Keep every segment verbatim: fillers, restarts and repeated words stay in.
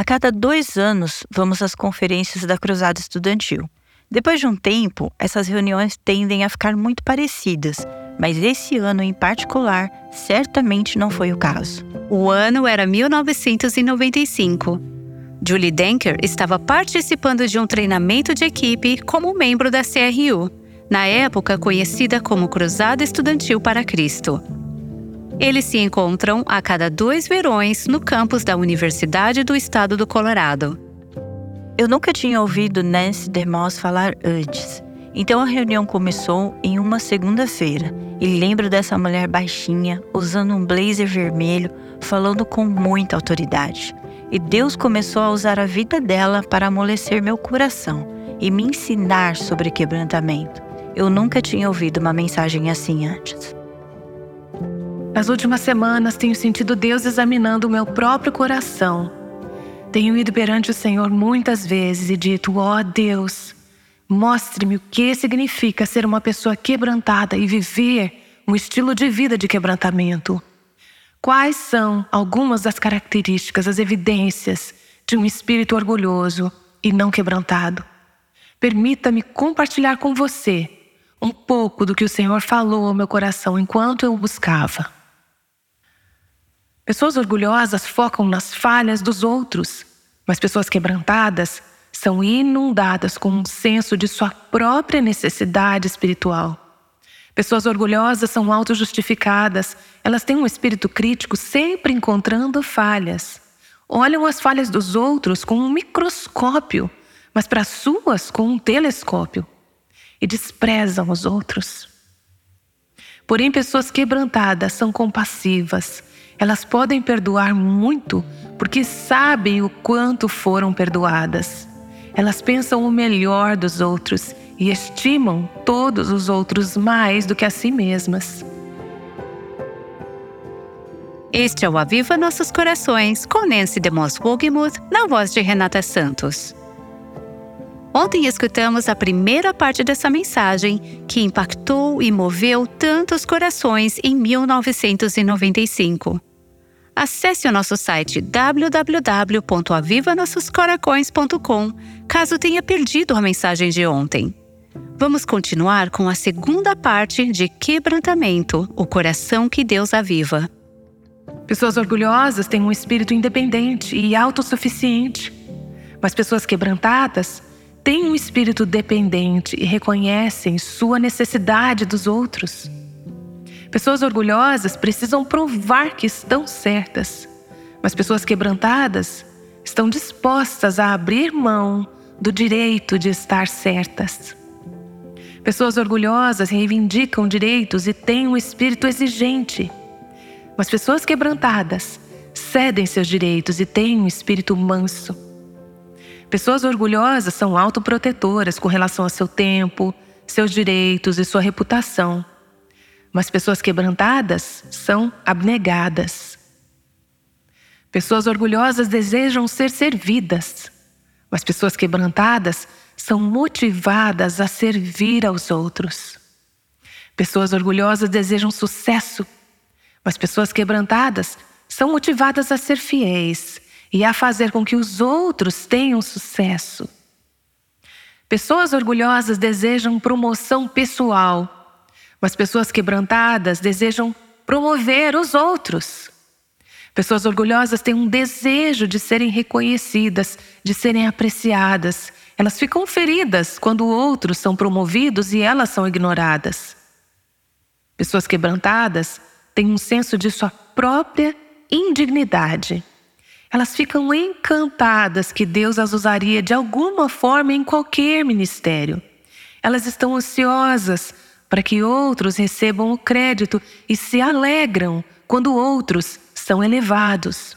A cada dois anos, vamos às conferências da Cruzada Estudantil. Depois de um tempo, essas reuniões tendem a ficar muito parecidas, mas esse ano em particular, certamente não foi o caso. O ano era mil novecentos e noventa e cinco. Julie Denker estava participando de um treinamento de equipe como membro da C R U, na época conhecida como Cruzada Estudantil para Cristo. Eles se encontram a cada dois verões no campus da Universidade do Estado do Colorado. Eu nunca tinha ouvido Nancy DeMoss falar antes, então a reunião começou em uma segunda-feira e lembro dessa mulher baixinha, usando um blazer vermelho, falando com muita autoridade. E Deus começou a usar a vida dela para amolecer meu coração e me ensinar sobre quebrantamento. Eu nunca tinha ouvido uma mensagem assim antes. Nas últimas semanas, tenho sentido Deus examinando o meu próprio coração. Tenho ido perante o Senhor muitas vezes e dito: ó Deus, mostre-me o que significa ser uma pessoa quebrantada e viver um estilo de vida de quebrantamento. Quais são algumas das características, as evidências de um espírito orgulhoso e não quebrantado? Permita-me compartilhar com você um pouco do que o Senhor falou ao meu coração enquanto eu o buscava. Pessoas orgulhosas focam nas falhas dos outros, mas pessoas quebrantadas são inundadas com um senso de sua própria necessidade espiritual. Pessoas orgulhosas são autojustificadas, elas têm um espírito crítico sempre encontrando falhas. Olham as falhas dos outros com um microscópio, mas para as suas com um telescópio. E desprezam os outros. Porém, pessoas quebrantadas são compassivas. Elas podem perdoar muito porque sabem o quanto foram perdoadas. Elas pensam o melhor dos outros e estimam todos os outros mais do que a si mesmas. Este é o Aviva Nossos Corações, com Nancy DeMoss Wogemuth, na voz de Renata Santos. Ontem escutamos a primeira parte dessa mensagem que impactou e moveu tantos corações em mil novecentos e noventa e cinco. Acesse o nosso site w w w ponto aviva nossos coracões ponto com caso tenha perdido a mensagem de ontem. Vamos continuar com a segunda parte de Quebrantamento, o coração que Deus aviva. Pessoas orgulhosas têm um espírito independente e autossuficiente, mas pessoas quebrantadas têm um espírito dependente e reconhecem sua necessidade dos outros. Pessoas orgulhosas precisam provar que estão certas, mas pessoas quebrantadas estão dispostas a abrir mão do direito de estar certas. Pessoas orgulhosas reivindicam direitos e têm um espírito exigente, mas pessoas quebrantadas cedem seus direitos e têm um espírito manso. Pessoas orgulhosas são autoprotetoras com relação ao seu tempo, seus direitos e sua reputação. Mas pessoas quebrantadas são abnegadas. Pessoas orgulhosas desejam ser servidas, mas pessoas quebrantadas são motivadas a servir aos outros. Pessoas orgulhosas desejam sucesso, mas pessoas quebrantadas são motivadas a ser fiéis e a fazer com que os outros tenham sucesso. Pessoas orgulhosas desejam promoção pessoal, mas pessoas quebrantadas desejam promover os outros. Pessoas orgulhosas têm um desejo de serem reconhecidas, de serem apreciadas. Elas ficam feridas quando outros são promovidos e elas são ignoradas. Pessoas quebrantadas têm um senso de sua própria indignidade. Elas ficam encantadas que Deus as usaria de alguma forma em qualquer ministério. Elas estão ansiosas para que outros recebam o crédito e se alegram quando outros são elevados.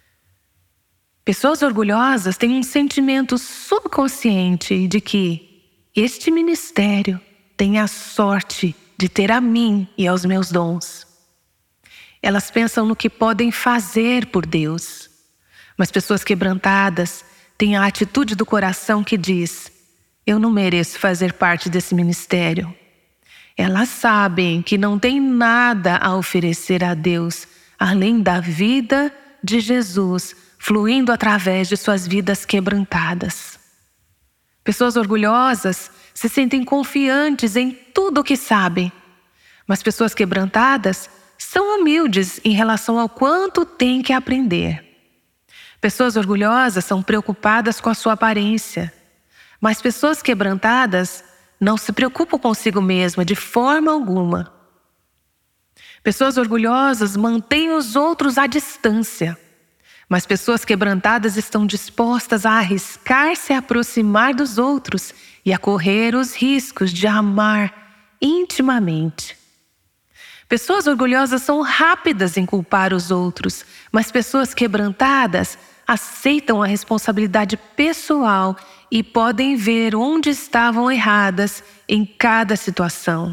Pessoas orgulhosas têm um sentimento subconsciente de que este ministério tem a sorte de ter a mim e aos meus dons. Elas pensam no que podem fazer por Deus. Mas pessoas quebrantadas têm a atitude do coração que diz: eu não mereço fazer parte desse ministério. Elas sabem que não têm nada a oferecer a Deus, além da vida de Jesus fluindo através de suas vidas quebrantadas. Pessoas orgulhosas se sentem confiantes em tudo o que sabem, mas pessoas quebrantadas são humildes em relação ao quanto têm que aprender. Pessoas orgulhosas são preocupadas com a sua aparência, mas pessoas quebrantadas não se preocupam consigo mesma de forma alguma. Pessoas orgulhosas mantêm os outros à distância, mas pessoas quebrantadas estão dispostas a arriscar se aproximar dos outros e a correr os riscos de amar intimamente. Pessoas orgulhosas são rápidas em culpar os outros, mas pessoas quebrantadas aceitam a responsabilidade pessoal e podem ver onde estavam erradas em cada situação.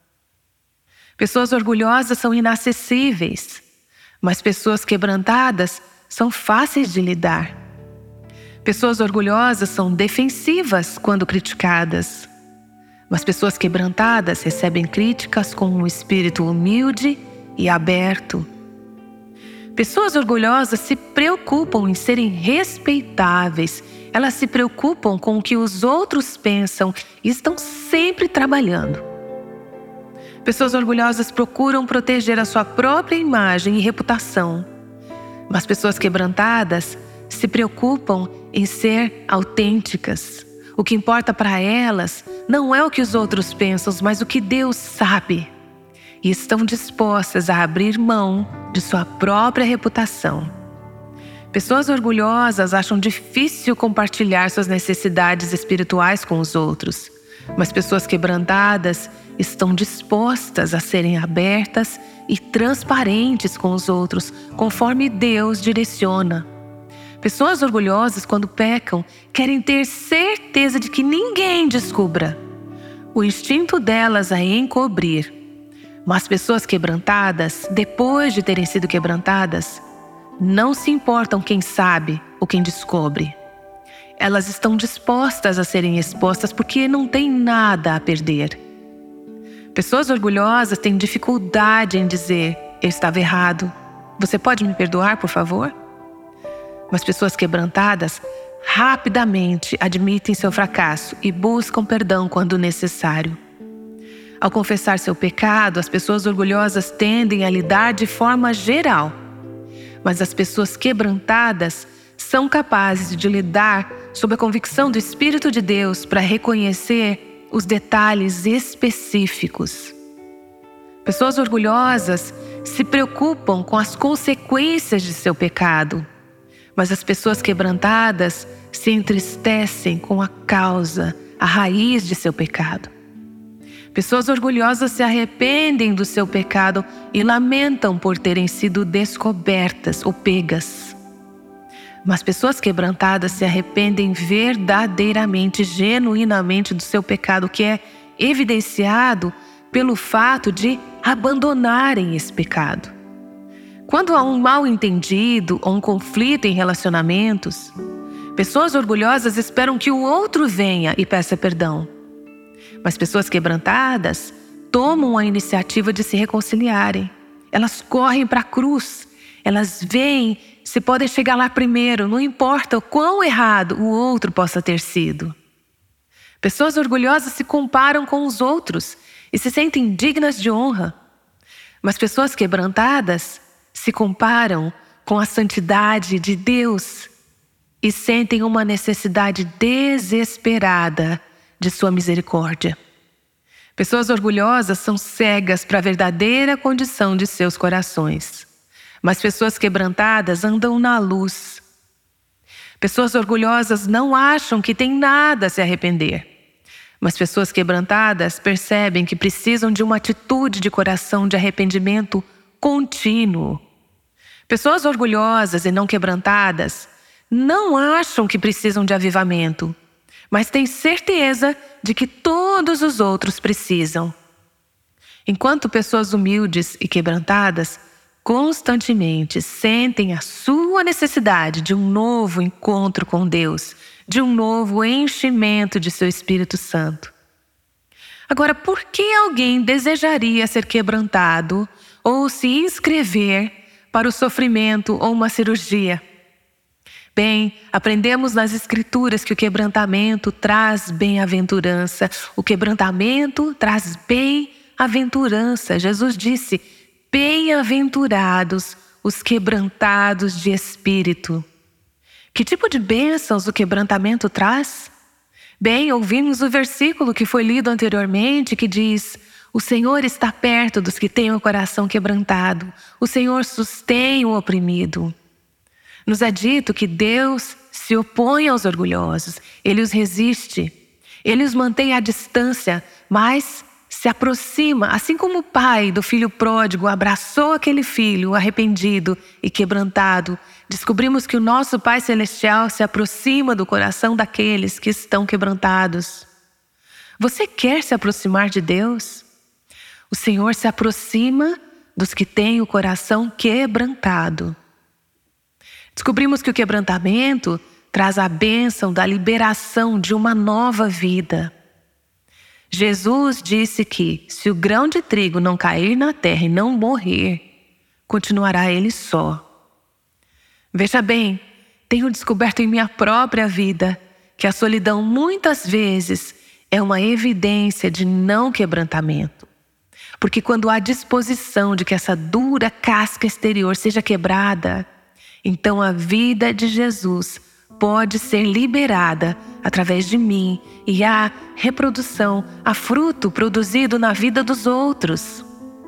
Pessoas orgulhosas são inacessíveis, mas pessoas quebrantadas são fáceis de lidar. Pessoas orgulhosas são defensivas quando criticadas, mas pessoas quebrantadas recebem críticas com um espírito humilde e aberto. Pessoas orgulhosas se preocupam em serem respeitáveis. Elas se preocupam com o que os outros pensam e estão sempre trabalhando. Pessoas orgulhosas procuram proteger a sua própria imagem e reputação. Mas pessoas quebrantadas se preocupam em ser autênticas. O que importa para elas não é o que os outros pensam, mas o que Deus sabe. E estão dispostas a abrir mão de sua própria reputação. Pessoas orgulhosas acham difícil compartilhar suas necessidades espirituais com os outros. Mas pessoas quebrantadas estão dispostas a serem abertas e transparentes com os outros, conforme Deus direciona. Pessoas orgulhosas, quando pecam, querem ter certeza de que ninguém descubra. O instinto delas é encobrir. Mas pessoas quebrantadas, depois de terem sido quebrantadas, não se importam quem sabe ou quem descobre. Elas estão dispostas a serem expostas porque não têm nada a perder. Pessoas orgulhosas têm dificuldade em dizer: eu estava errado. Você pode me perdoar, por favor? Mas pessoas quebrantadas rapidamente admitem seu fracasso e buscam perdão quando necessário. Ao confessar seu pecado, as pessoas orgulhosas tendem a lidar de forma geral. Mas as pessoas quebrantadas são capazes de lidar sob a convicção do Espírito de Deus para reconhecer os detalhes específicos. Pessoas orgulhosas se preocupam com as consequências de seu pecado, mas as pessoas quebrantadas se entristecem com a causa, a raiz de seu pecado. Pessoas orgulhosas se arrependem do seu pecado e lamentam por terem sido descobertas ou pegas. Mas pessoas quebrantadas se arrependem verdadeiramente, genuinamente do seu pecado, que é evidenciado pelo fato de abandonarem esse pecado. Quando há um mal-entendido ou um conflito em relacionamentos, pessoas orgulhosas esperam que o outro venha e peça perdão. Mas pessoas quebrantadas tomam a iniciativa de se reconciliarem. Elas correm para a cruz. Elas veem se podem chegar lá primeiro, não importa o quão errado o outro possa ter sido. Pessoas orgulhosas se comparam com os outros e se sentem dignas de honra. Mas pessoas quebrantadas se comparam com a santidade de Deus e sentem uma necessidade desesperada de sua misericórdia. Pessoas orgulhosas são cegas para a verdadeira condição de seus corações. Mas pessoas quebrantadas andam na luz. Pessoas orgulhosas não acham que têm nada a se arrepender. Mas pessoas quebrantadas percebem que precisam de uma atitude de coração de arrependimento contínuo. Pessoas orgulhosas e não quebrantadas não acham que precisam de avivamento, mas têm certeza de que todos os outros precisam. Enquanto pessoas humildes e quebrantadas constantemente sentem a sua necessidade de um novo encontro com Deus, de um novo enchimento de seu Espírito Santo. Agora, por que alguém desejaria ser quebrantado ou se inscrever para o sofrimento ou uma cirurgia? Bem, aprendemos nas Escrituras que o quebrantamento traz bem-aventurança. O quebrantamento traz bem-aventurança. Jesus disse: bem-aventurados os quebrantados de espírito. Que tipo de bênçãos o quebrantamento traz? Bem, ouvimos o versículo que foi lido anteriormente, que diz: o Senhor está perto dos que têm o coração quebrantado. O Senhor sustém o oprimido. Nos é dito que Deus se opõe aos orgulhosos. Ele os resiste. Ele os mantém à distância, mas se aproxima. Assim como o pai do filho pródigo abraçou aquele filho arrependido e quebrantado, descobrimos que o nosso Pai Celestial se aproxima do coração daqueles que estão quebrantados. Você quer se aproximar de Deus? O Senhor se aproxima dos que têm o coração quebrantado. Descobrimos que o quebrantamento traz a bênção da liberação de uma nova vida. Jesus disse que, se o grão de trigo não cair na terra e não morrer, continuará ele só. Veja bem, tenho descoberto em minha própria vida que a solidão muitas vezes é uma evidência de não quebrantamento. Porque quando há disposição de que essa dura casca exterior seja quebrada, então a vida de Jesus pode ser liberada através de mim e há reprodução, há fruto produzido na vida dos outros.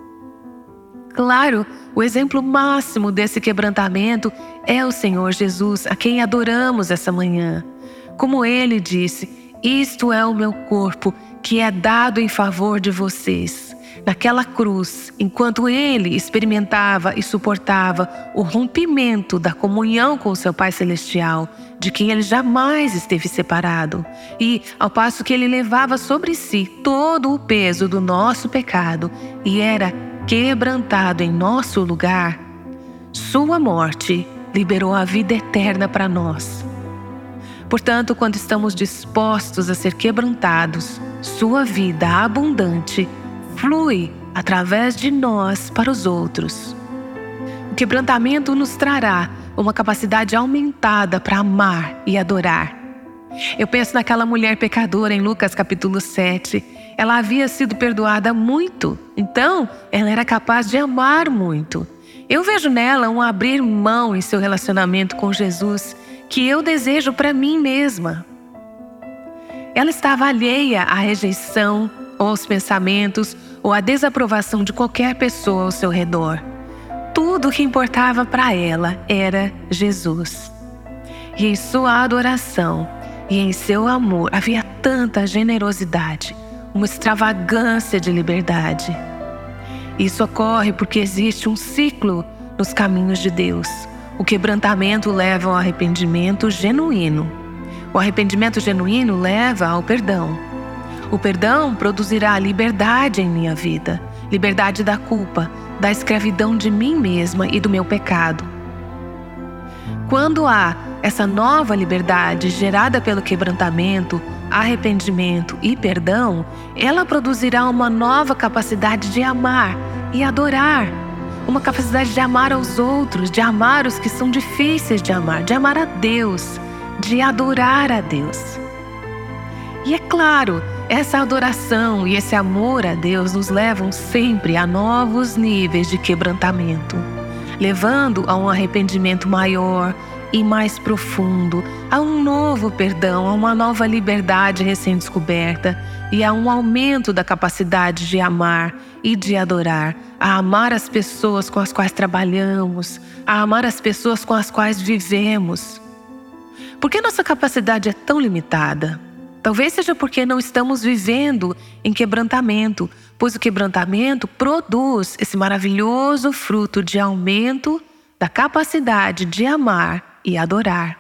Claro, o exemplo máximo desse quebrantamento é o Senhor Jesus, a quem adoramos essa manhã. Como Ele disse: isto é o meu corpo que é dado em favor de vocês. Naquela cruz, enquanto Ele experimentava e suportava o rompimento da comunhão com o seu Pai Celestial, de quem Ele jamais esteve separado, e ao passo que Ele levava sobre si todo o peso do nosso pecado e era quebrantado em nosso lugar, sua morte liberou a vida eterna para nós. Portanto, quando estamos dispostos a ser quebrantados, sua vida abundante flui através de nós para os outros. O quebrantamento nos trará uma capacidade aumentada para amar e adorar. Eu penso naquela mulher pecadora em Lucas capítulo sete. Ela havia sido perdoada muito, então ela era capaz de amar muito. Eu vejo nela um abrir mão em seu relacionamento com Jesus que eu desejo para mim mesma. Ela estava alheia à rejeição, ou aos pensamentos, ou à desaprovação de qualquer pessoa ao seu redor. Tudo o que importava para ela era Jesus. E em sua adoração e em seu amor havia tanta generosidade, uma extravagância de liberdade. Isso ocorre porque existe um ciclo nos caminhos de Deus. O quebrantamento leva ao arrependimento genuíno. O arrependimento genuíno leva ao perdão. O perdão produzirá a liberdade em minha vida, liberdade da culpa, da escravidão de mim mesma e do meu pecado. Quando há essa nova liberdade gerada pelo quebrantamento, arrependimento e perdão, ela produzirá uma nova capacidade de amar e adorar. Uma capacidade de amar aos outros, de amar os que são difíceis de amar, de amar a Deus, de adorar a Deus. E é claro, essa adoração e esse amor a Deus nos levam sempre a novos níveis de quebrantamento, levando a um arrependimento maior e mais profundo, a um novo perdão, a uma nova liberdade recém-descoberta e a um aumento da capacidade de amar e de adorar, a amar as pessoas com as quais trabalhamos, a amar as pessoas com as quais vivemos. Por que nossa capacidade é tão limitada? Talvez seja porque não estamos vivendo em quebrantamento, pois o quebrantamento produz esse maravilhoso fruto de aumento da capacidade de amar e adorar.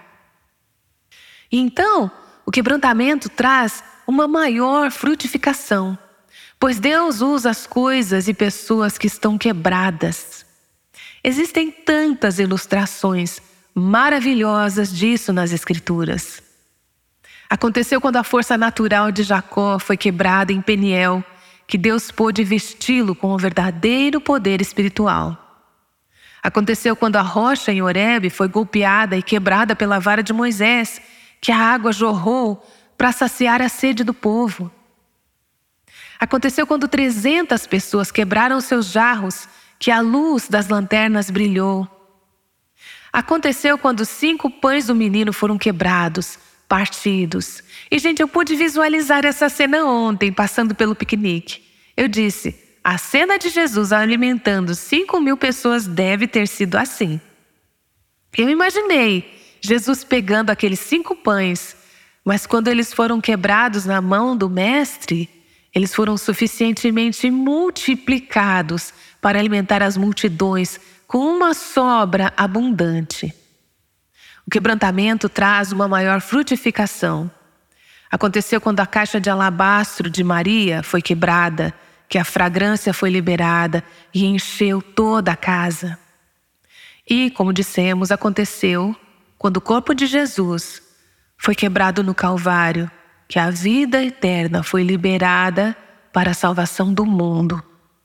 E então, o quebrantamento traz uma maior frutificação, pois Deus usa as coisas e pessoas que estão quebradas. Existem tantas ilustrações maravilhosas disso nas Escrituras. Aconteceu quando a força natural de Jacó foi quebrada em Peniel, que Deus pôde vesti-lo com o verdadeiro poder espiritual. Aconteceu quando a rocha em Horebe foi golpeada e quebrada pela vara de Moisés, que a água jorrou para saciar a sede do povo. Aconteceu quando trezentas pessoas quebraram seus jarros, que a luz das lanternas brilhou. Aconteceu quando cinco pães do menino foram quebrados, partidos. E, gente, eu pude visualizar essa cena ontem, passando pelo piquenique. Eu disse, a cena de Jesus alimentando cinco mil pessoas deve ter sido assim. Eu imaginei Jesus pegando aqueles cinco pães, mas quando eles foram quebrados na mão do mestre, eles foram suficientemente multiplicados para alimentar as multidões com uma sobra abundante. O quebrantamento traz uma maior frutificação. Aconteceu quando a caixa de alabastro de Maria foi quebrada, que a fragrância foi liberada e encheu toda a casa. E, como dissemos, aconteceu quando o corpo de Jesus foi quebrado no Calvário, que a vida eterna foi liberada para a salvação do mundo.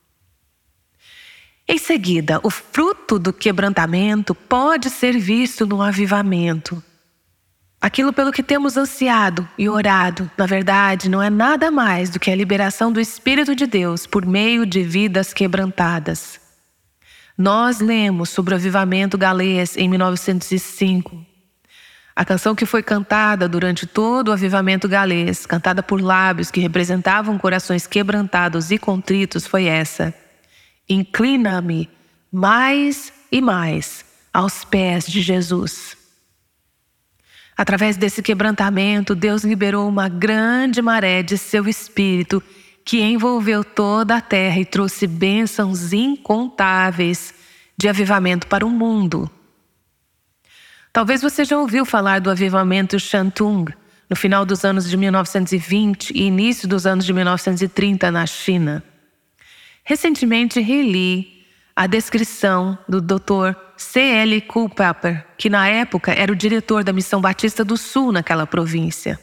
Em seguida, o fruto do quebrantamento pode ser visto no avivamento. Aquilo pelo que temos ansiado e orado, na verdade, não é nada mais do que a liberação do Espírito de Deus por meio de vidas quebrantadas. Nós lemos sobre o avivamento galês em mil novecentos e cinco. A canção que foi cantada durante todo o avivamento galês, cantada por lábios que representavam corações quebrantados e contritos, foi essa: Inclina-me mais e mais aos pés de Jesus. Através desse quebrantamento, Deus liberou uma grande maré de seu Espírito que envolveu toda a terra e trouxe bênçãos incontáveis de avivamento para o mundo. Talvez você já ouviu falar do avivamento Shantung, no final dos anos de mil novecentos e vinte e início dos anos de mil novecentos e trinta na China. Recentemente reli a descrição do doutor C L Culpeper, que na época era o diretor da Missão Batista do Sul naquela província.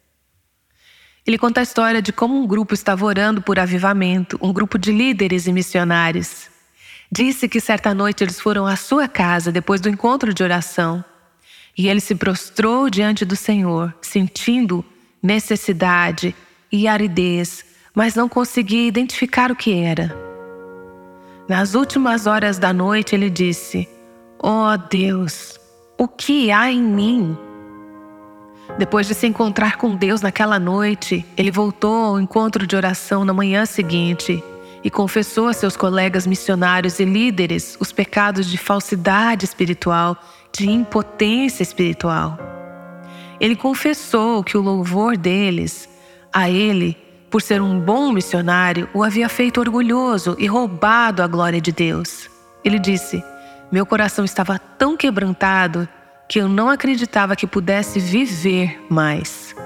Ele conta a história de como um grupo estava orando por avivamento, um grupo de líderes e missionários. Disse que certa noite eles foram à sua casa depois do encontro de oração. E ele se prostrou diante do Senhor, sentindo necessidade e aridez, mas não conseguia identificar o que era. Nas últimas horas da noite ele disse: "Oh Deus, o que há em mim?" Depois de se encontrar com Deus naquela noite, ele voltou ao encontro de oração na manhã seguinte e confessou a seus colegas missionários e líderes os pecados de falsidade espiritual, de impotência espiritual. Ele confessou que o louvor deles a ele, por ser um bom missionário, o havia feito orgulhoso e roubado a glória de Deus. Ele disse: "Meu coração estava tão quebrantado que eu não acreditava que pudesse viver mais."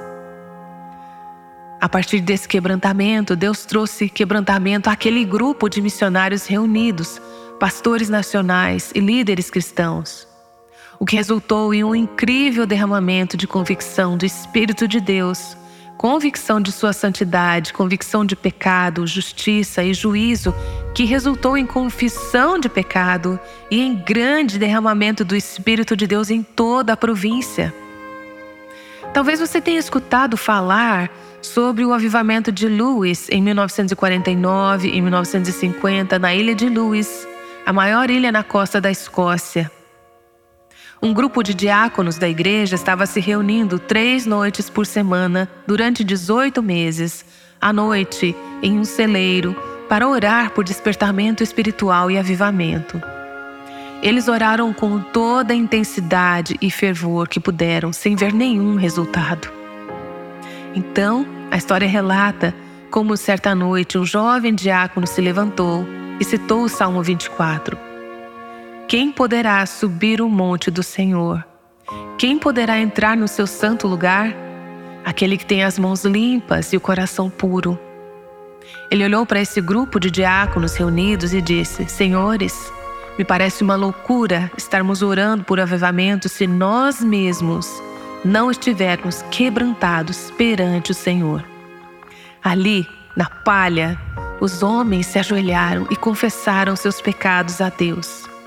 A partir desse quebrantamento, Deus trouxe quebrantamento àquele grupo de missionários reunidos, pastores nacionais e líderes cristãos, o que resultou em um incrível derramamento de convicção do Espírito de Deus, convicção de sua santidade, convicção de pecado, justiça e juízo, que resultou em confissão de pecado e em grande derramamento do Espírito de Deus em toda a província. Talvez você tenha escutado falar sobre o avivamento de Lewis em mil novecentos e quarenta e nove e mil novecentos e cinquenta na ilha de Lewis, a maior ilha na costa da Escócia. Um grupo de diáconos da igreja estava se reunindo três noites por semana durante dezoito meses, à noite, em um celeiro, para orar por despertamento espiritual e avivamento. Eles oraram com toda a intensidade e fervor que puderam, sem ver nenhum resultado. Então, a história relata como certa noite um jovem diácono se levantou e citou o Salmo vinte e quatro. Quem poderá subir o monte do Senhor? Quem poderá entrar no seu santo lugar? Aquele que tem as mãos limpas e o coração puro. Ele olhou para esse grupo de diáconos reunidos e disse: Senhores, me parece uma loucura estarmos orando por avivamento se nós mesmos não estivermos quebrantados perante o Senhor. Ali, na palha, os homens se ajoelharam e confessaram seus pecados a Deus.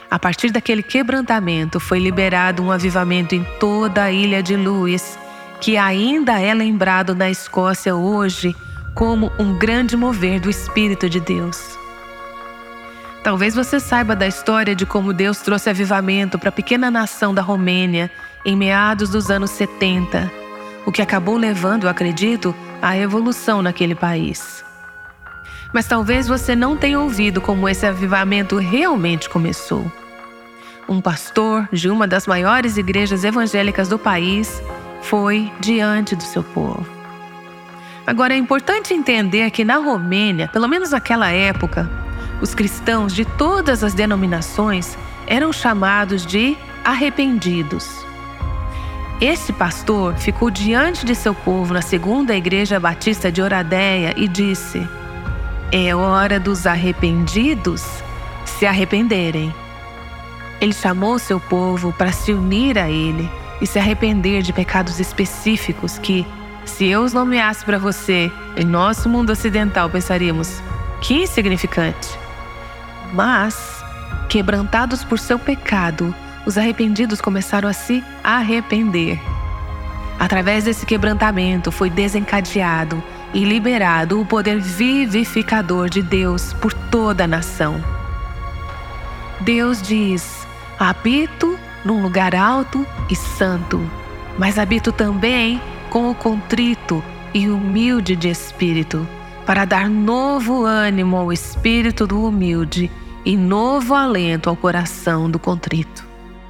A partir daquele quebrantamento foi liberado um avivamento em toda a ilha de Lewis, que ainda é lembrado na Escócia hoje como um grande mover do Espírito de Deus. Talvez você saiba da história de como Deus trouxe avivamento para a pequena nação da Romênia em meados dos anos setenta, o que acabou levando, eu acredito, à evolução naquele país. Mas talvez você não tenha ouvido como esse avivamento realmente começou. Um pastor de uma das maiores igrejas evangélicas do país foi diante do seu povo. Agora, é importante entender que na Romênia, pelo menos naquela época, os cristãos de todas as denominações eram chamados de arrependidos. Esse pastor ficou diante de seu povo na segunda igreja batista de Oradéia e disse: é hora dos arrependidos se arrependerem. Ele chamou seu povo para se unir a ele e se arrepender de pecados específicos que, se eu os nomeasse para você, em nosso mundo ocidental pensaríamos: que insignificante. Mas, quebrantados por seu pecado, os arrependidos começaram a se arrepender. Através desse quebrantamento foi desencadeado e liberado o poder vivificador de Deus por toda a nação. Deus diz: habito num lugar alto e santo, mas habito também com o contrito e humilde de espírito, para dar novo ânimo ao espírito do humilde e novo alento ao coração do contrito.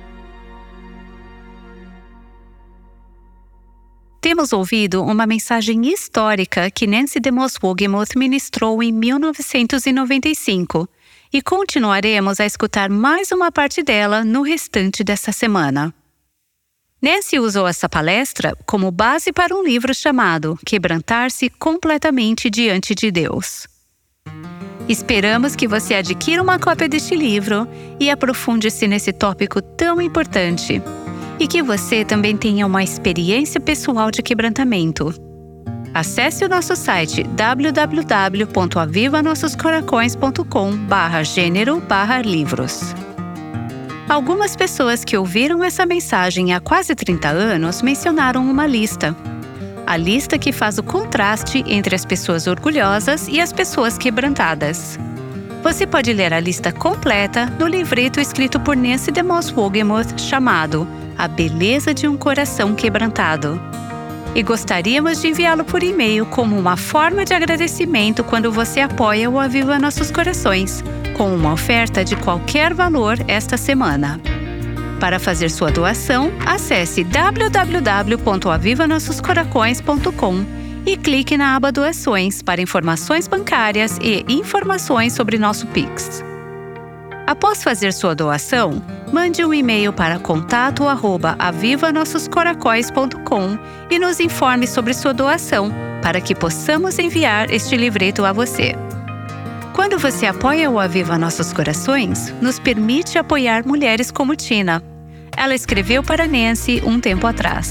Temos ouvido uma mensagem histórica que Nancy DeMoss Wogemuth ministrou em mil novecentos e noventa e cinco e continuaremos a escutar mais uma parte dela no restante dessa semana. Nancy usou essa palestra como base para um livro chamado Quebrantar-se Completamente Diante de Deus. Esperamos que você adquira uma cópia deste livro e aprofunde-se nesse tópico tão importante, e que você também tenha uma experiência pessoal de quebrantamento. Acesse o nosso site w w w ponto aviva nossos coracões ponto com barra gênero barra livros. Algumas pessoas que ouviram essa mensagem há quase trinta anos mencionaram uma lista. A lista que faz o contraste entre as pessoas orgulhosas e as pessoas quebrantadas. Você pode ler a lista completa no livreto escrito por Nancy DeMoss Wogemuth chamado A Beleza de um Coração Quebrantado. E gostaríamos de enviá-lo por e-mail como uma forma de agradecimento quando você apoia o Aviva Nossos Corações, com uma oferta de qualquer valor esta semana. Para fazer sua doação, acesse w w w ponto aviva nossos coracões ponto com e clique na aba Doações para informações bancárias e informações sobre nosso Pix. Após fazer sua doação, mande um e-mail para contato arroba aviva nossos coracões ponto com e nos informe sobre sua doação para que possamos enviar este livreto a você. Quando você apoia o Aviva Nossos Corações, nos permite apoiar mulheres como Tina. Ela escreveu para Nancy um tempo atrás.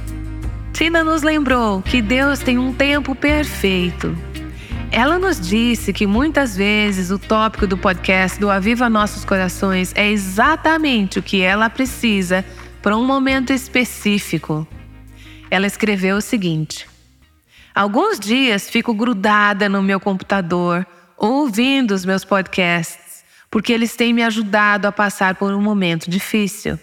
Tina nos lembrou que Deus tem um tempo perfeito. Ela nos disse que muitas vezes o tópico do podcast do Aviva Nossos Corações é exatamente o que ela precisa para um momento específico. Ela escreveu o seguinte: alguns dias fico grudada no meu computador, ouvindo os meus podcasts, porque eles têm me ajudado a passar por um momento difícil.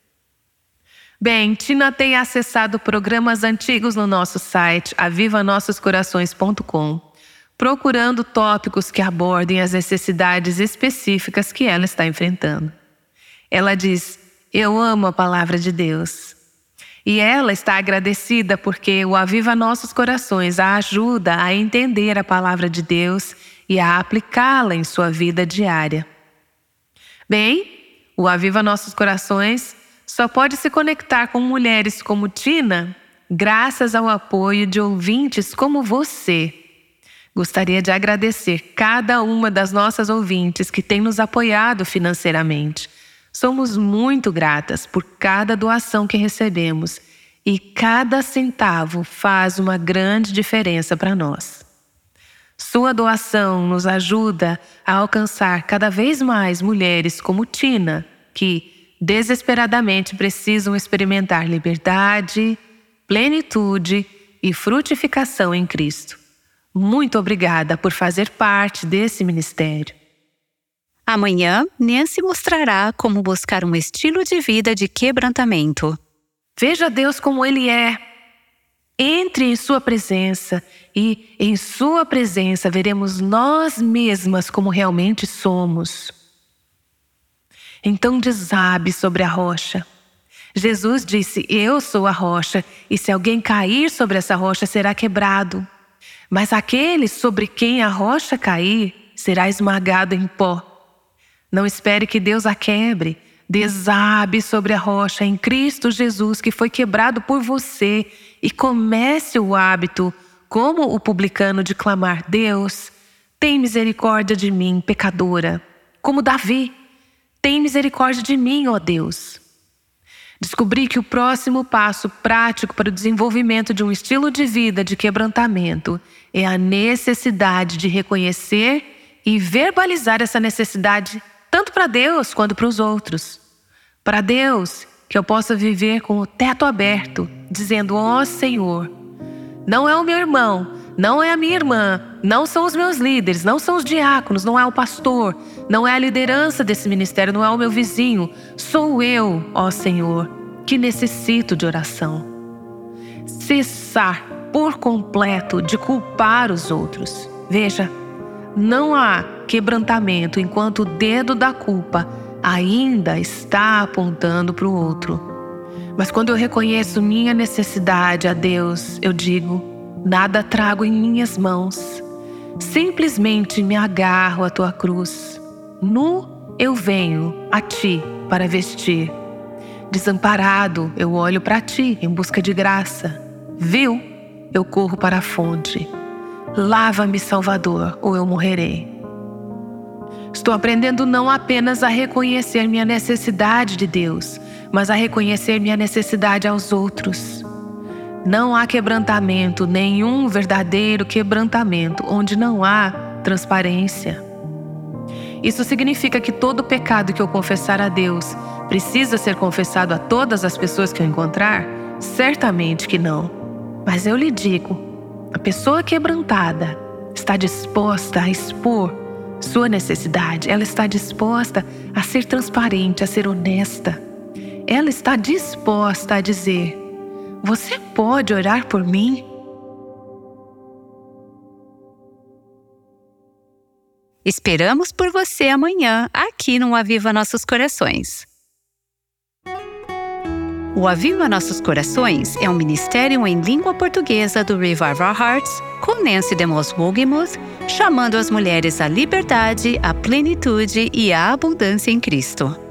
Bem, Tina tem acessado programas antigos no nosso site aviva nossos corações ponto com, procurando tópicos que abordem as necessidades específicas que ela está enfrentando. Ela diz: eu amo a palavra de Deus. E ela está agradecida porque o Aviva Nossos Corações a ajuda a entender a palavra de Deus e a aplicá-la em sua vida diária. Bem, o Aviva Nossos Corações só pode se conectar com mulheres como Tina graças ao apoio de ouvintes como você. Gostaria de agradecer cada uma das nossas ouvintes que tem nos apoiado financeiramente. Somos muito gratas por cada doação que recebemos e cada centavo faz uma grande diferença para nós. Sua doação nos ajuda a alcançar cada vez mais mulheres como Tina que desesperadamente precisam experimentar liberdade, plenitude e frutificação em Cristo. Muito obrigada por fazer parte desse ministério. Amanhã, Nancy mostrará como buscar um estilo de vida de quebrantamento. Veja Deus como Ele é. Entre em sua presença e, em sua presença, veremos nós mesmas como realmente somos. Então desabe sobre a rocha. Jesus disse, eu sou a rocha, e se alguém cair sobre essa rocha, será quebrado. Mas aquele sobre quem a rocha cair, será esmagado em pó. Não espere que Deus a quebre. Desabe sobre a rocha em Cristo Jesus, que foi quebrado por você, e comece o hábito, como o publicano, de clamar, Deus, tem misericórdia de mim, pecadora. Como Davi, tem misericórdia de mim, ó Deus. Descobri que o próximo passo prático para o desenvolvimento de um estilo de vida de quebrantamento é a necessidade de reconhecer e verbalizar essa necessidade tanto para Deus quanto para os outros. Para Deus, que eu possa viver com o teto aberto, dizendo, ó oh, Senhor, não é o meu irmão, não é a minha irmã, não são os meus líderes, não são os diáconos, não é o pastor, não é a liderança desse ministério, não é o meu vizinho. Sou eu, ó Senhor, que necessito de oração. Cessar por completo de culpar os outros. Veja, não há quebrantamento enquanto o dedo da culpa ainda está apontando para o outro. Mas quando eu reconheço minha necessidade a Deus, eu digo, nada trago em minhas mãos. Simplesmente me agarro à tua cruz. Nu eu venho a ti para vestir. Desamparado eu olho para ti em busca de graça. Viu? Eu corro para a fonte. Lava-me, Salvador, ou eu morrerei. Estou aprendendo não apenas a reconhecer minha necessidade de Deus, mas a reconhecer minha necessidade aos outros. Não há quebrantamento, nenhum verdadeiro quebrantamento, onde não há transparência. Isso significa que todo pecado que eu confessar a Deus precisa ser confessado a todas as pessoas que eu encontrar? Certamente que não. Mas eu lhe digo, a pessoa quebrantada está disposta a expor sua necessidade. Ela está disposta a ser transparente, a ser honesta. Ela está disposta a dizer, você pode orar por mim? Esperamos por você amanhã, aqui no Aviva Nossos Corações. O Aviva Nossos Corações é um ministério em língua portuguesa do Revival Hearts, com Nancy DeMoss Wogemuth, chamando as mulheres à liberdade, à plenitude e à abundância em Cristo.